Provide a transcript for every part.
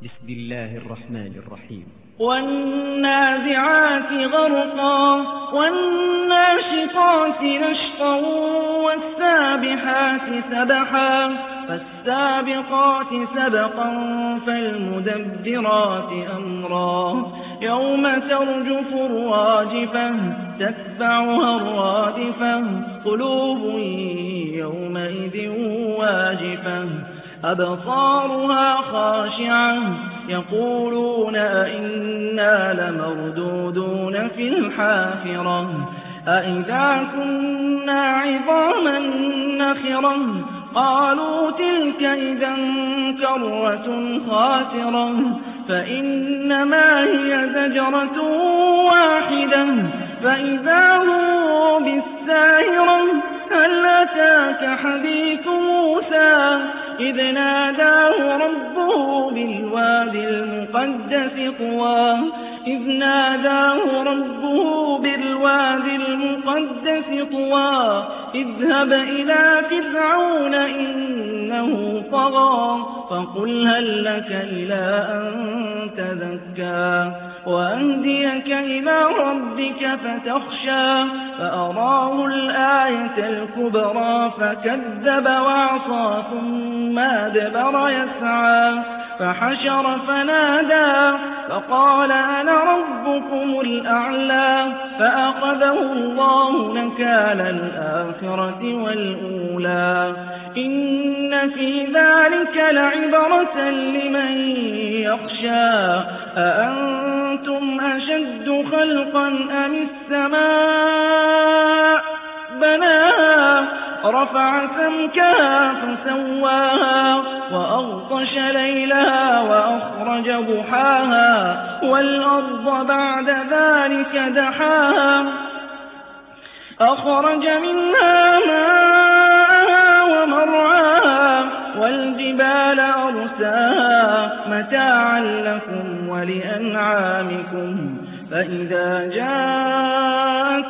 بسم الله الرحمن الرحيم. والنازعات غرقا والناشطات نشطا والسابحات سبحا فالسابقات سبقا فالمدبرات أمرا يوم ترجف الراجفة تتبعها الرادفة قلوب يومئذ واجفة أبصارها خاشعة يقولون أئنا لمردودون في الحافرة أئذا كنا عظاما نخرة قالوا تلك إذا كرة خاسرة فإنما هي زجرة واحدة فإذا هم بالساهرة هل أتاك حديث موسى إذ ناداه ربه بالوادي المقدس طوى إذ ناداه ربه بالوادي المقدس طوى اذهب إلى فرعون إنه طغى فقل هل لك إلى أن تزكى وأهديك إلى ربك فتخشى فأراه الآية الكبرى فكذب وعصى ثم أدبر يسعى فحشر فنادى فقال أنا ربكم الأعلى فأخذه الله نكال الآخرة والأولى إن في ذلك لعبرة لمن يخشى أأنتم أشد خلقا أم السماء بناها رفع سمكها فسواها وأغطش ليلها وأخرج ضحاها والأرض بعد ذلك دحاها أخرج منها ماءها ومرعاها والجبال أرساها متاعا لكم ولأنعامكم فإذا جاءت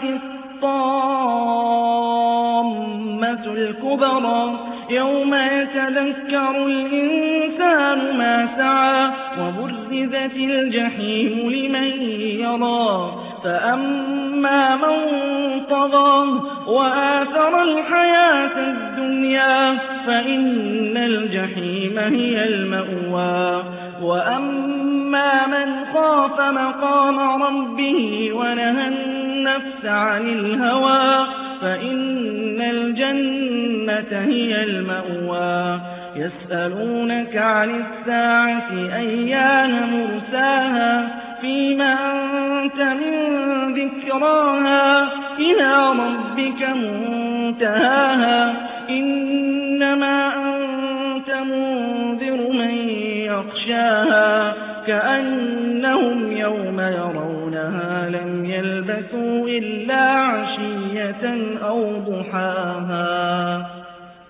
الطامة الكبرى يوم يتذكر الإنسان ما سعى وبرزت الجحيم لمن يرى فأما من طغى وآثر الحياة الدنيا فإن الجحيم هي المأوى وأما من خاف مقام ربه ونهى النفس عن الهوى فإن الجنة هي المأوى يسألونك عن الساعة أيان مرساها فيما أنت من ذكراها إلى ربك منتهاها إنما أنت منذر من يخشاها كأنهم يوم يرونها لم يلبثوا إلا عشية أو ضحاها.